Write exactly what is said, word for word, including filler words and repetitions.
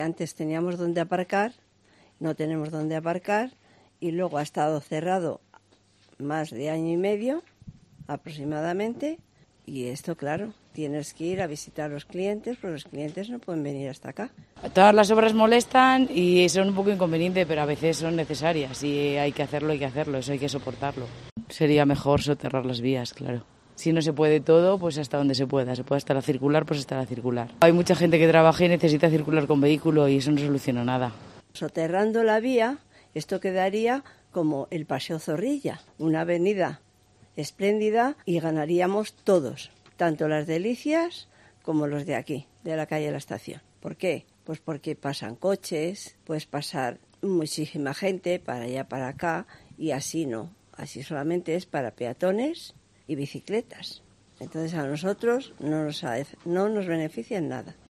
Antes teníamos donde aparcar, no tenemos donde aparcar y luego ha estado cerrado más de año y medio aproximadamente y esto, claro, tienes que ir a visitar a los clientes, porque los clientes no pueden venir hasta acá. Todas las obras molestan y son un poco inconvenientes, pero a veces son necesarias y hay que hacerlo, hay que hacerlo, eso hay que soportarlo. Sería mejor soterrar las vías, claro. Si no se puede todo, pues hasta donde se pueda. Se puede hasta la circular, pues hasta la circular. Hay mucha gente que trabaja y necesita circular con vehículo y eso no soluciona nada. Soterrando la vía, esto quedaría como el Paseo Zorrilla, una avenida espléndida y ganaríamos todos, tanto las delicias como los de aquí, de la calle de la Estación. ¿Por qué? Pues porque pasan coches, puedes pasar muchísima gente para allá, para acá, y así no. Así solamente es para peatones y bicicletas. Entonces a nosotros no nos, no nos beneficia en nada.